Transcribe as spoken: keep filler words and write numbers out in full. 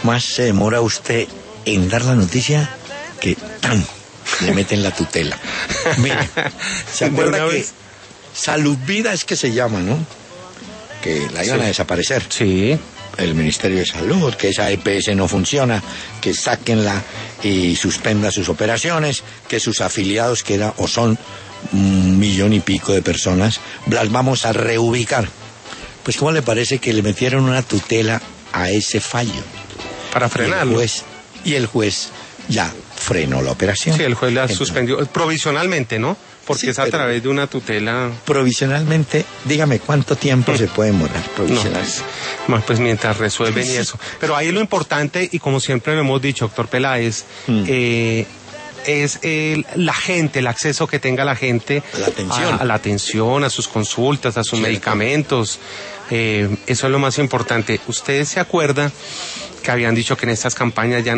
más se demora usted en dar la noticia que ¡tan! Le meten la tutela. Mire, ¿se acuerda que Salud Vida es que se llama, ¿no? Que la iban sí. a desaparecer. Sí. El Ministerio de Salud, que esa E P S no funciona, que sáquenla y suspenda sus operaciones, que sus afiliados, que era o son un millón y pico de personas, las vamos a reubicar. Pues ¿cómo le parece que le metieron una tutela a ese fallo? Para frenarlo. Y el juez, y el juez ya frenó la operación. Sí, el juez la Entonces, suspendió provisionalmente, ¿no? Porque sí, es a través de una tutela. Provisionalmente, dígame cuánto tiempo mm. se puede demorar provisionalmente. No, pues, pues mientras resuelven y eso. Pero ahí lo importante, y como siempre lo hemos dicho, doctor Peláez, mm. eh, es el, la gente, el acceso que tenga la gente la atención. A, a la atención, a sus consultas, a sus sí, medicamentos. Eh, eso es lo más importante. ¿Ustedes se acuerdan que habían dicho que en estas campañas ya